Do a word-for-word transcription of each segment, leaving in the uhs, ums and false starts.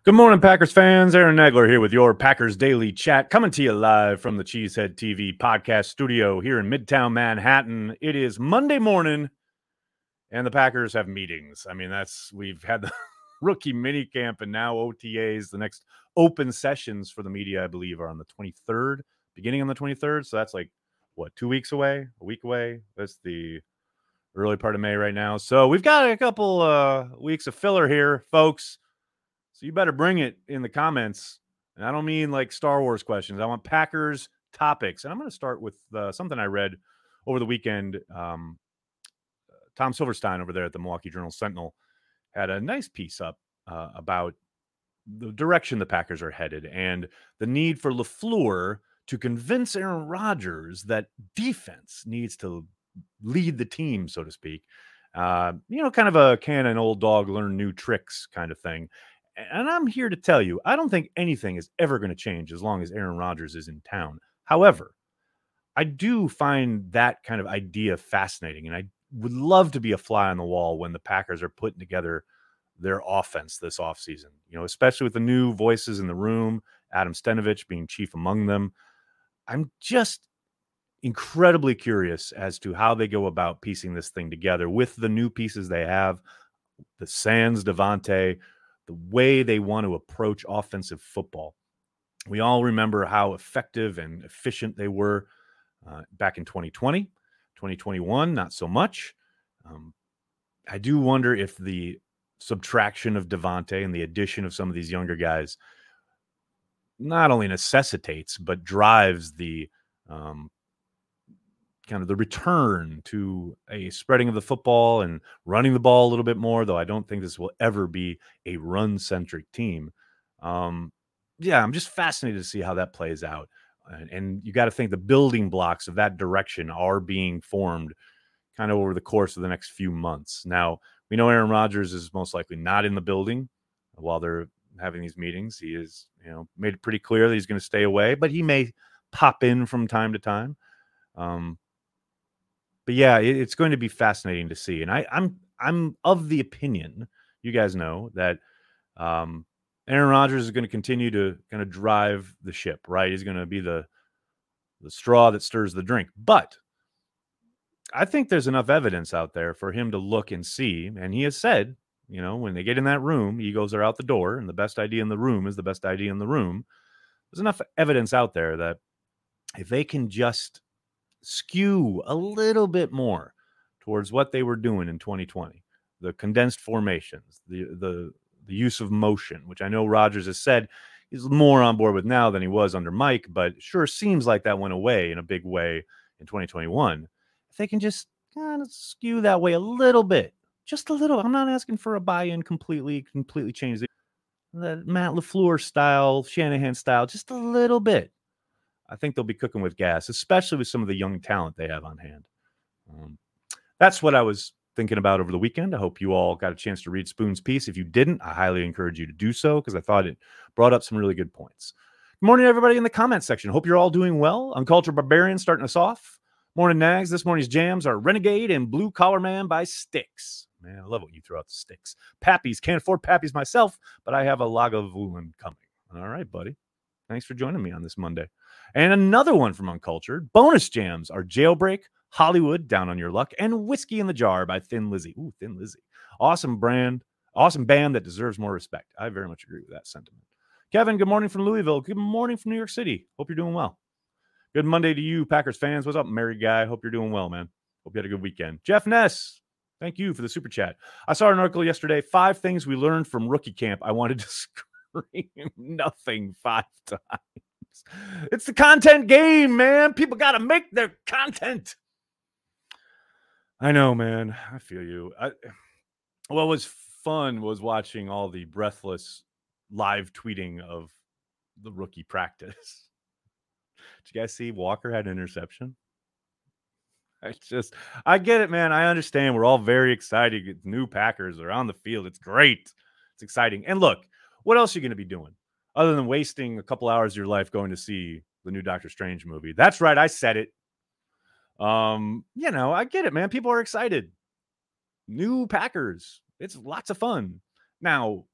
Good morning, Packers fans. Aaron Nagler here with your Packers Daily Chat, coming to you live from the Cheesehead T V podcast studio here in Midtown Manhattan. It is Monday morning, and the Packers have meetings. I mean, that's we've had the rookie minicamp and now O T As. The next open sessions for the media, I believe, are on the twenty-third, beginning on the twenty-third. So that's like, what, two weeks away, a week away? That's the early part of May right now. So we've got a couple uh, weeks of filler here, folks. So you better bring it in the comments. And I don't mean like Star Wars questions. I want Packers topics. And I'm going to start with uh, something I read over the weekend. Um, Tom Silverstein over there at the Milwaukee Journal-Sentinel had a nice piece up uh, about the direction the Packers are headed and the need for LaFleur to convince Aaron Rodgers that defense needs to lead the team, so to speak. Uh, you know, kind of a can an old dog learn new tricks kind of thing. And I'm here to tell you, I don't think anything is ever going to change as long as Aaron Rodgers is in town. However, I do find that kind of idea fascinating, and I would love to be a fly on the wall when the Packers are putting together their offense this offseason, you know, especially with the new voices in the room, Adam Stenavich being chief among them. I'm just incredibly curious as to how they go about piecing this thing together with the new pieces they have, the Sans Davante, the way they want to approach offensive football. We all remember how effective and efficient they were uh, back in twenty twenty, twenty twenty-one, not so much. Um, I do wonder if the subtraction of Davante and the addition of some of these younger guys not only necessitates, but drives the um, kind of the return to a spreading of the football and running the ball a little bit more, though I don't think this will ever be a run-centric team. Um, yeah, I'm just fascinated to see how that plays out. And, and you got to think the building blocks of that direction are being formed kind of over the course of the next few months. Now, we know Aaron Rodgers is most likely not in the building while they're having these meetings. He is, you know, made it pretty clear that he's going to stay away, but he may pop in from time to time. Um, But yeah, it, it's going to be fascinating to see. And I, I'm I'm of the opinion, you guys know, that um, Aaron Rodgers is going to continue to kind of drive the ship, right? He's going to be the the straw that stirs the drink. But I think there's enough evidence out there for him to look and see. And he has said, you know, when they get in that room, egos are out the door, and the best idea in the room is the best idea in the room. There's enough evidence out there that if they can just skew a little bit more towards what they were doing in twenty twenty, the condensed formations, the the the use of motion, which I know Rodgers has said he's more on board with now than he was under Mike, but sure seems like that went away in a big way in twenty twenty-one. If they can just kind of skew that way a little bit, just a little, I'm not asking for a buy-in completely, completely change the, the Matt LaFleur style, Shanahan style, just a little bit. I think they'll be cooking with gas, especially with some of the young talent they have on hand. Um, that's what I was thinking about over the weekend. I hope you all got a chance to read Spoon's piece. If you didn't, I highly encourage you to do so because I thought it brought up some really good points. Good morning, everybody in the comment section. Hope you're all doing well. Uncultured Barbarian starting us off. Morning, Nags. This morning's jams are Renegade and Blue Collar Man by Styx. Man, I love when you throw out the sticks. Pappies. Can't afford Pappies myself, but I have a Lagavulin coming. All right, buddy. Thanks for joining me on this Monday. And another one from Uncultured. Bonus jams are Jailbreak, Hollywood, Down on Your Luck, and Whiskey in the Jar by Thin Lizzy. Ooh, Thin Lizzy. Awesome brand. Awesome band that deserves more respect. I very much agree with that sentiment. Kevin, good morning from Louisville. Good morning from New York City. Hope you're doing well. Good Monday to you, Packers fans. What's up, married guy? Hope you're doing well, man. Hope you had a good weekend. Jeff Ness, thank you for the super chat. I saw an article yesterday, five things we learned from rookie camp. I wanted to scream nothing five times. It's the content game, man. People got to make their content. I know, man. I feel you. I, what was fun was watching all the breathless live tweeting of the rookie practice. Did you guys see Walker had an interception? I just, I get it, man. I understand. We're all very excited. New Packers are on the field. It's great. It's exciting. And look, what else are you going to be doing other than wasting a couple hours of your life going to see the new Doctor Strange movie? That's right. I said it. Um, you know, I get it, man. People are excited. New Packers. It's lots of fun. Now,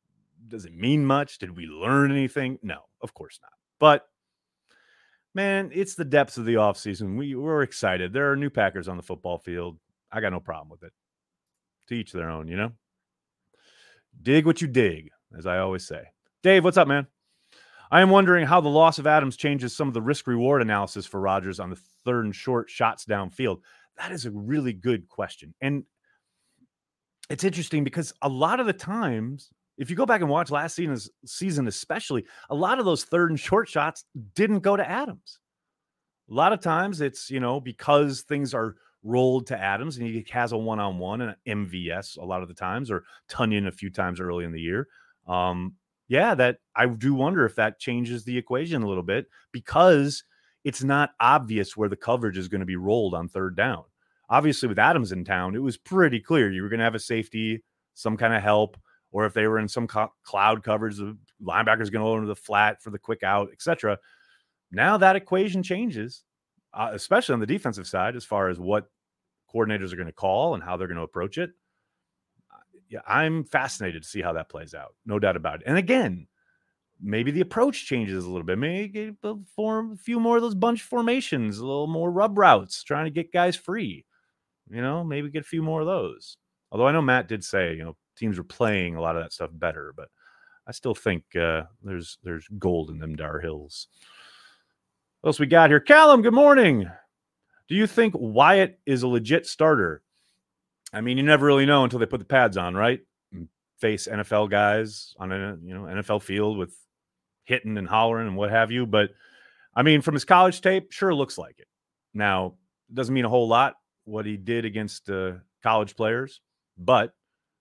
does it mean much? Did we learn anything? No, of course not. But man, it's the depths of the offseason. We, we're excited. There are new Packers on the football field. I got no problem with it. To each their own, you know? Dig what you dig, as I always say. Dave, what's up, man? I am wondering how the loss of Adams changes some of the risk-reward analysis for Rodgers on the third and short shots downfield. That is a really good question. And it's interesting because a lot of the times, if you go back and watch last season's season especially, a lot of those third and short shots didn't go to Adams. A lot of times it's, you know, because things are rolled to Adams and he has a one-on-one and an M V S a lot of the times, or Tunyon a few times early in the year. Um, yeah, that I do wonder if that changes the equation a little bit because it's not obvious where the coverage is going to be rolled on third down. Obviously, with Adams in town, it was pretty clear you were going to have a safety, some kind of help, or if they were in some co- cloud coverage, the linebacker's going to go into the flat for the quick out, et cetera. Now that equation changes, uh, especially on the defensive side, as far as what coordinators are going to call and how they're going to approach it. Yeah, I'm fascinated to see how that plays out. No doubt about it. And again, maybe the approach changes a little bit. Maybe form a few more of those bunch formations, a little more rub routes, trying to get guys free. You know, maybe get a few more of those. Although I know Matt did say, you know, teams are playing a lot of that stuff better, but I still think uh, there's there's gold in them Dar Hills. What else we got here? Callum, good morning. Do you think Wyatt is a legit starter? I mean, you never really know until they put the pads on, right? And face N F L guys on a you know N F L field with hitting and hollering and what have you. But I mean, from his college tape, sure looks like it. Now, it doesn't mean a whole lot what he did against uh, college players, but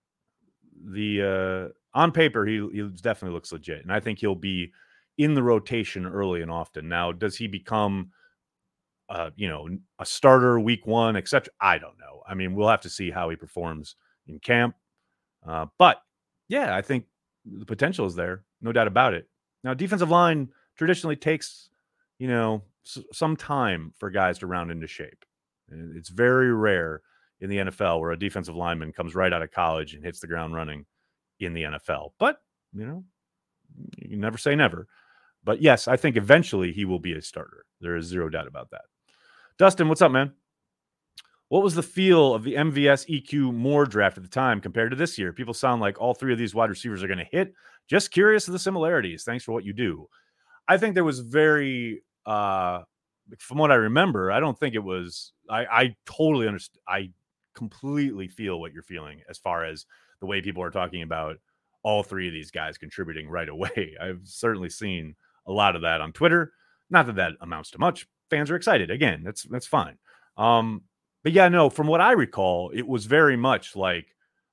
the uh, on paper he, he definitely looks legit, and I think he'll be in the rotation early and often. Now, does he become Uh, you know, a starter week one, et cetera? I don't know. I mean, we'll have to see how he performs in camp. Uh, but yeah, I think the potential is there. No doubt about it. Now, defensive line traditionally takes, you know, s- some time for guys to round into shape. And it's very rare in the N F L where a defensive lineman comes right out of college and hits the ground running in the N F L. But, you know, you never say never. But yes, I think eventually he will be a starter. There is zero doubt about that. Dustin, what's up, man? What was the feel of the M V S E Q Moore draft at the time compared to this year? People sound like all three of these wide receivers are going to hit. Just curious of the similarities. Thanks for what you do. I think there was very, uh, from what I remember, I don't think it was, I, I totally understand. I completely feel what you're feeling as far as the way people are talking about all three of these guys contributing right away. I've certainly seen a lot of that on Twitter. Not that that amounts to much. Fans are excited. Again, that's that's fine. Um, but yeah, no, from what I recall, it was very much like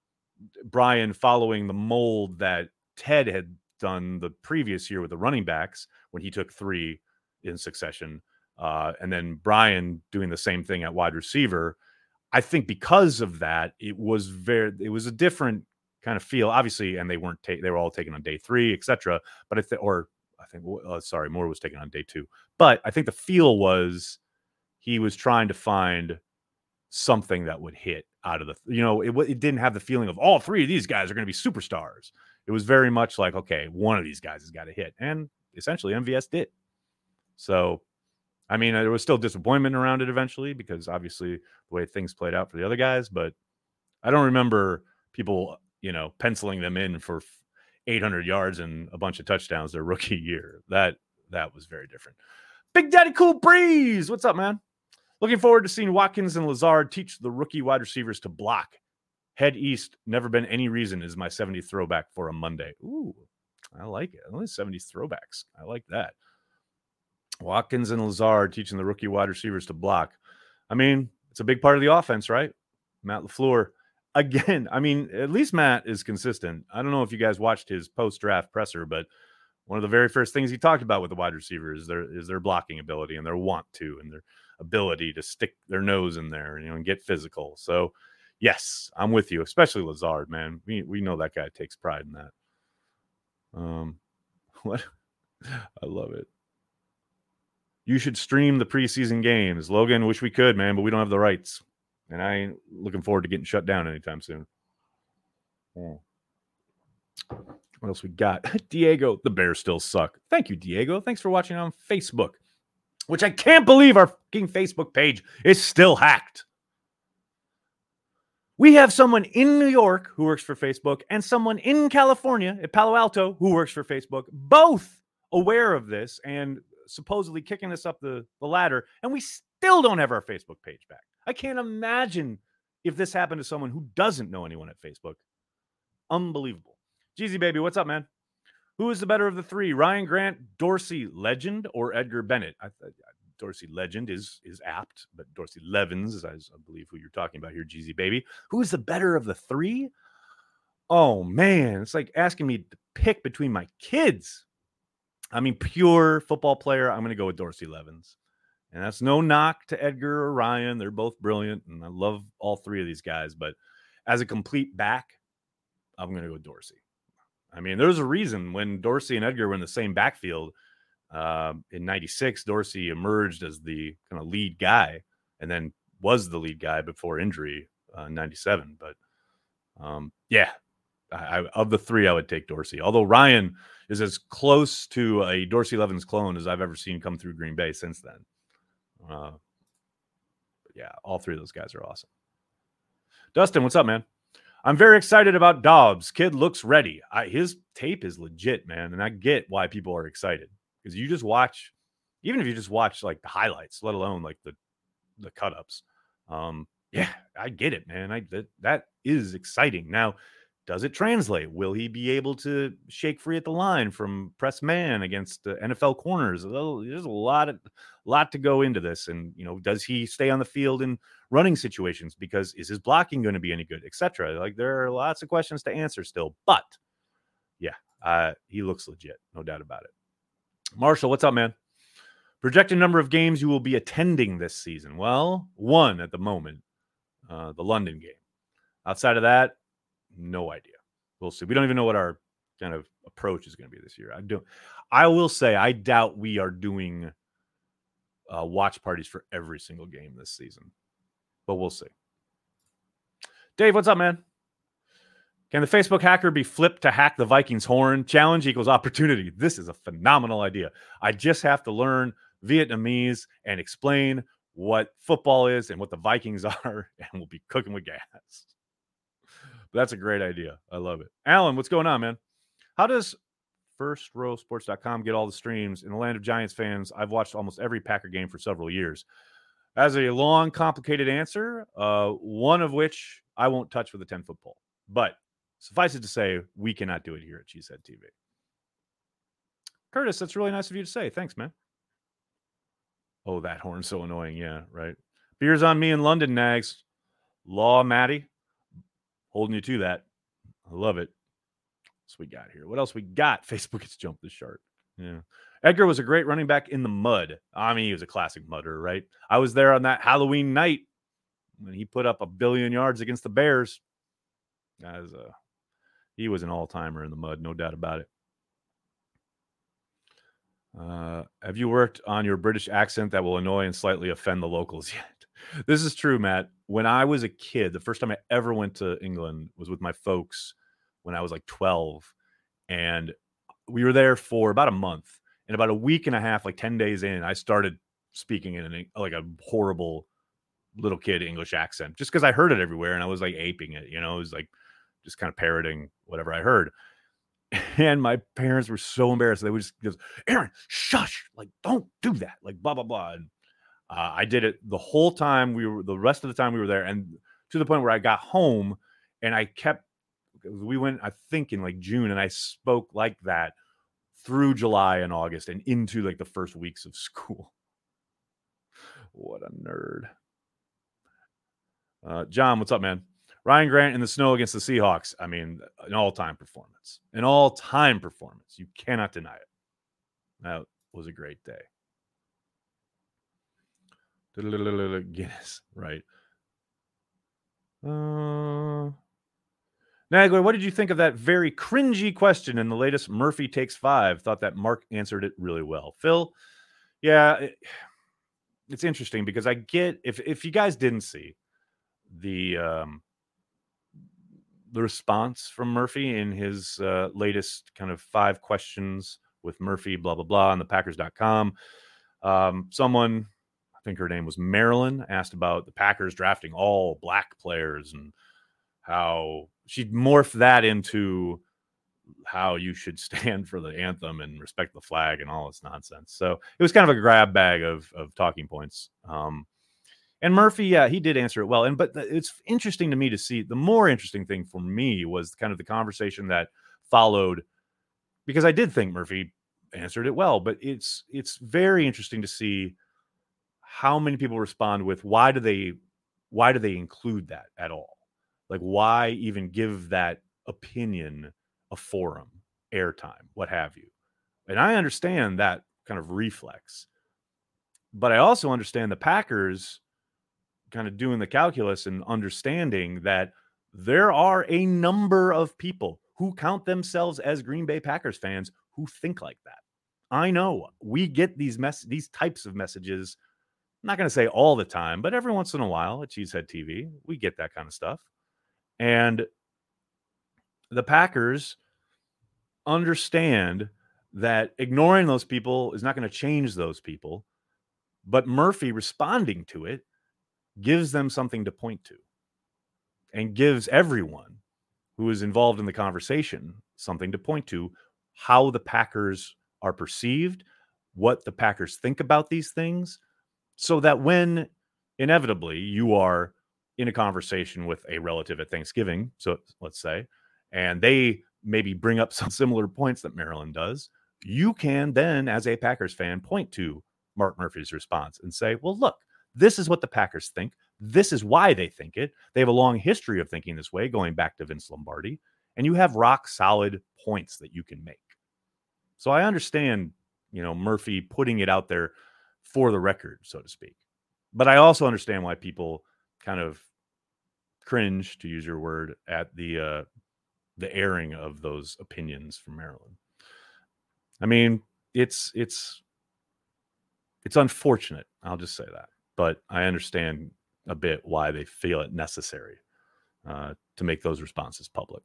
Brian following the mold that Ted had done the previous year with the running backs when he took three in succession. Uh, and then Brian doing the same thing at wide receiver. I think because of that, it was very, it was a different kind of feel, obviously, and they weren't, ta- they were all taken on day three, et cetera. But if, or I think, uh, sorry, Moore was taken on day two. But I think the feel was he was trying to find something that would hit out of the, you know, it, it didn't have the feeling of all three of these guys are going to be superstars. It was very much like, okay, one of these guys has got to hit. And essentially M V S did. So, I mean, there was still disappointment around it eventually because obviously the way things played out for the other guys, but I don't remember people, you know, penciling them in for eight hundred yards and a bunch of touchdowns their rookie year. That that was very different. Big Daddy Cool Breeze, what's up, man? Looking forward to seeing Watkins and Lazard teach the rookie wide receivers to block. Head east, never been any reason is my seventies throwback for a Monday. Ooh, I like it. Only seventies throwbacks. I like that. Watkins and Lazard teaching the rookie wide receivers to block. I mean, it's a big part of the offense, right? Matt LaFleur. Again, I mean, at least Matt is consistent. I don't know if you guys watched his post-draft presser, but one of the very first things he talked about with the wide receivers is their, is their blocking ability and their want to and their ability to stick their nose in there, you know, and get physical. So, yes, I'm with you, especially Lazard, man. We we know that guy takes pride in that. Um, what? I love it. You should stream the preseason games. Logan, wish we could, man, but we don't have the rights. And I ain't looking forward to getting shut down anytime soon. Yeah. What else we got? Diego, the Bears still suck. Thank you, Diego. Thanks for watching on Facebook, which I can't believe our fucking Facebook page is still hacked. We have someone in New York who works for Facebook and someone in California at Palo Alto who works for Facebook, both aware of this and supposedly kicking us up the, the ladder, and we still don't have our Facebook page back. I can't imagine if this happened to someone who doesn't know anyone at Facebook. Unbelievable. Jeezy baby, what's up, man? Who is the better of the three? Ryan Grant, Dorsey Legend, or Edgar Bennett? I, I, Dorsey Legend is is apt, but Dorsey Levens is, I believe, who you're talking about here, Jeezy baby. Who is the better of the three? Oh, man. It's like asking me to pick between my kids. I mean, pure football player, I'm going to go with Dorsey Levens. And that's no knock to Edgar or Ryan. They're both brilliant, and I love all three of these guys. But as a complete back, I'm going to go Dorsey. I mean, there's a reason when Dorsey and Edgar were in the same backfield uh, in ninety-six, Dorsey emerged as the kind of lead guy and then was the lead guy before injury uh, in ninety-seven. But um, yeah, I, I, of the three, I would take Dorsey. Although Ryan is as close to a Dorsey Levens clone as I've ever seen come through Green Bay since then. Uh, yeah, all three of those guys are awesome. Dustin, what's up, man? I'm very excited about Dobbs. Kid looks ready. I, his tape is legit, man. And I get why people are excited. Because you just watch, even if you just watch like the highlights, let alone like the, the cut-ups. Um, yeah, I get it, man. I that, that is exciting. Now, does it translate? Will he be able to shake free at the line from press man against the N F L corners? There's a lot of lot to go into this. And, you know, does he stay on the field in running situations? Because is his blocking going to be any good, et cetera? Like, there are lots of questions to answer still. But, yeah, uh, he looks legit. No doubt about it. Marshall, what's up, man? Projected number of games you will be attending this season. Well, one at the moment, uh, the London game. Outside of that, no idea. We'll see. We don't even know what our kind of approach is going to be this year. I do. I will say I doubt we are doing uh, watch parties for every single game this season, but we'll see. Dave, what's up, man? Can the Facebook hacker be flipped to hack the Vikings horn? Challenge equals opportunity. This is a phenomenal idea. I just have to learn Vietnamese and explain what football is and what the Vikings are, and we'll be cooking with gas. That's a great idea. I love it. Alan, what's going on, man? How does first row sports dot com get all the streams? In the land of Giants fans, I've watched almost every Packer game for several years. As a long, complicated answer, uh, one of which I won't touch with a ten-foot pole. But suffice it to say, we cannot do it here at Cheesehead T V. Curtis, that's really nice of you to say. Thanks, man. Oh, that horn's so annoying. Yeah, right. Beers on me in London, Nags. Law, Matty. Holding you to that. I love it. What's we got here? What else we got? Facebook has jumped the shark. Yeah. Edgar was a great running back in the mud. I mean, he was a classic mudder, right? I was there on that Halloween night when he put up a billion yards against the Bears. As a, he was an all-timer in the mud, no doubt about it. Uh, have you worked on your British accent that will annoy and slightly offend the locals yet? This is true, Matt. When I was a kid, the first time I ever went to England was with my folks when I was like twelve. And we were there for about a month. And about a week and a half, like ten days in, I started speaking in an, like a horrible little kid English accent just because I heard it everywhere. And I was like aping it, you know, it was like just kind of parroting whatever I heard. And my parents were so embarrassed. They would just go, Aaron, shush, like, don't do that. Like, blah, blah, blah. And uh, I did it the whole time we were, the rest of the time we were there. And to the point where I got home and I kept, we went, I think in like June, and I spoke like that through July and August and into like the first weeks of school. What a nerd. Uh, John, what's up, man? Ryan Grant in the snow against the Seahawks. I mean, an all-time performance. An all-time performance. You cannot deny it. That was a great day. Guinness, right. Uh, Nagler, what did you think of that very cringy question in the latest Murphy Takes Five? Thought that Mark answered it really well. Phil, yeah, it, it's interesting because I get, if if you guys didn't see the um, the response from Murphy in his uh, latest kind of five questions with Murphy, blah, blah, blah, on the Packers dot com. Um, someone, I think her name was Marilyn, asked about the Packers drafting all black players and how she'd morphed that into how you should stand for the anthem and respect the flag and all this nonsense. So it was kind of a grab bag of, of talking points. Um, and Murphy, yeah, he did answer it well. And, but it's interesting to me to see, the more interesting thing for me was kind of the conversation that followed, because I did think Murphy answered it well, but it's, it's very interesting to see how many people respond with, why do they, why do they include that at all? Like, why even give that opinion a forum, airtime, what have you? And I understand that kind of reflex, but I also understand the Packers kind of doing the calculus and understanding that there are a number of people who count themselves as Green Bay Packers fans who think like that. I know we get these mess, these types of messages. I'm not going to say all the time, but every once in a while at Cheesehead T V, we get that kind of stuff. And the Packers understand that ignoring those people is not going to change those people, but Murphy responding to it gives them something to point to and gives everyone who is involved in the conversation something to point to, how the Packers are perceived, what the Packers think about these things, so that when inevitably you are in a conversation with a relative at Thanksgiving, so let's say, and they maybe bring up some similar points that Marilyn does, you can then, as a Packers fan, point to Mark Murphy's response and say, well, look, this is what the Packers think. This is why they think it. They have a long history of thinking this way, going back to Vince Lombardi, and you have rock solid points that you can make. So I understand, you know, Murphy putting it out there for the record, so to speak. But I also understand why people kind of cringe, to use your word, at the uh, the airing of those opinions from Maryland. I mean, it's it's it's unfortunate. I'll just say that, but I understand a bit why they feel it necessary uh, to make those responses public.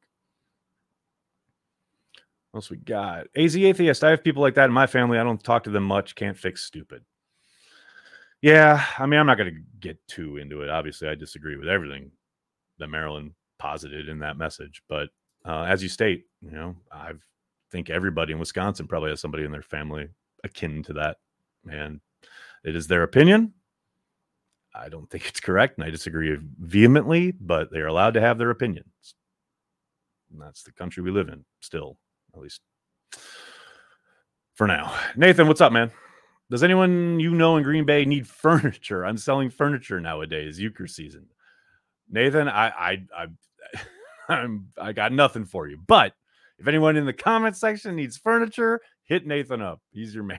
What else we got? A Z Atheist. I have people like that in my family. I don't talk to them much. Can't fix stupid. Yeah, I mean, I'm not going to get too into it. Obviously, I disagree with everything that Marilyn posited in that message. But uh, as you state, you know, I think everybody in Wisconsin probably has somebody in their family akin to that. And it is their opinion. I don't think it's correct, and I disagree vehemently, but they're allowed to have their opinions. And that's the country we live in still, at least for now. Nathan, what's up, man? Does anyone you know in Green Bay need furniture? I'm selling furniture nowadays, euchre season. Nathan, I I I I'm I got nothing for you. But if anyone in the comment section needs furniture, hit Nathan up. He's your man.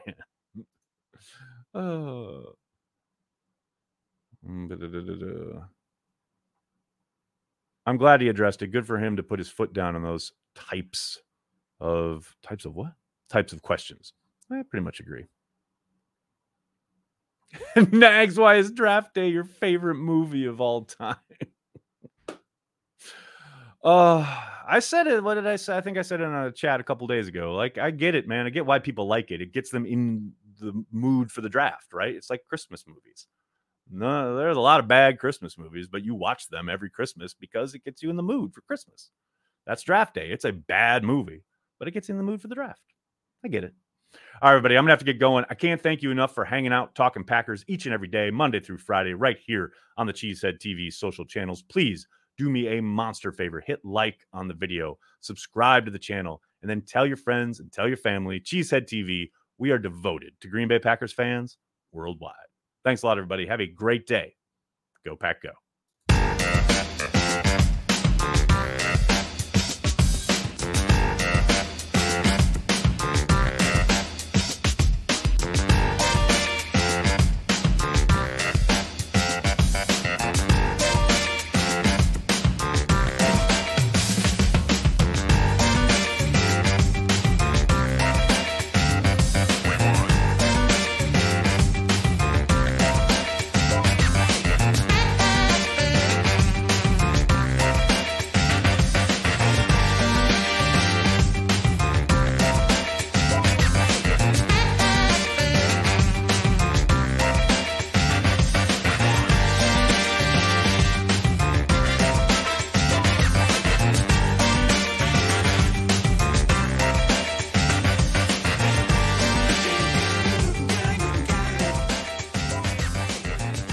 Oh. I'm glad he addressed it. Good for him to put his foot down on those types of types of what? Types of questions. I pretty much agree. Nags, why is Draft Day your favorite movie of all time? uh, I said it. What did I say? I think I said it in a chat a couple days ago. Like, I get it, man. I get why people like it. It gets them in the mood for the draft, right? It's like Christmas movies. No, there's a lot of bad Christmas movies, but you watch them every Christmas because it gets you in the mood for Christmas. That's Draft Day. It's a bad movie, but it gets you in the mood for the draft. I get it. All right, everybody, I'm going to have to get going. I can't thank you enough for hanging out, talking Packers each and every day, Monday through Friday, right here on the Cheesehead T V social channels. Please do me a monster favor. Hit like on the video, subscribe to the channel, and then tell your friends and tell your family. Cheesehead T V, we are devoted to Green Bay Packers fans worldwide. Thanks a lot, everybody. Have a great day. Go Pack Go.